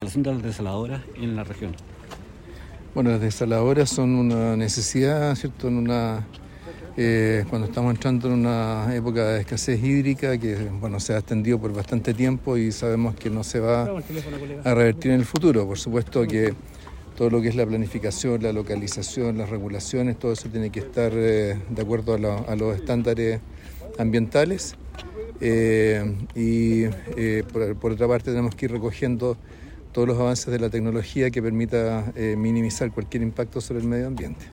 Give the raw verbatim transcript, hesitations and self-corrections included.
situación de las desaladoras en la región? Bueno, las desaladoras son una necesidad, ¿cierto? En una, eh, cuando estamos entrando en una época de escasez hídrica que, bueno, se ha extendido por bastante tiempo y sabemos que no se va a revertir en el futuro. Por supuesto que todo lo que es la planificación, la localización, las regulaciones, todo eso tiene que estar eh, de acuerdo a, lo, a los estándares ambientales. Eh, y eh, por, por otra parte tenemos que ir recogiendo todos los avances de la tecnología que permita eh, minimizar cualquier impacto sobre el medio ambiente.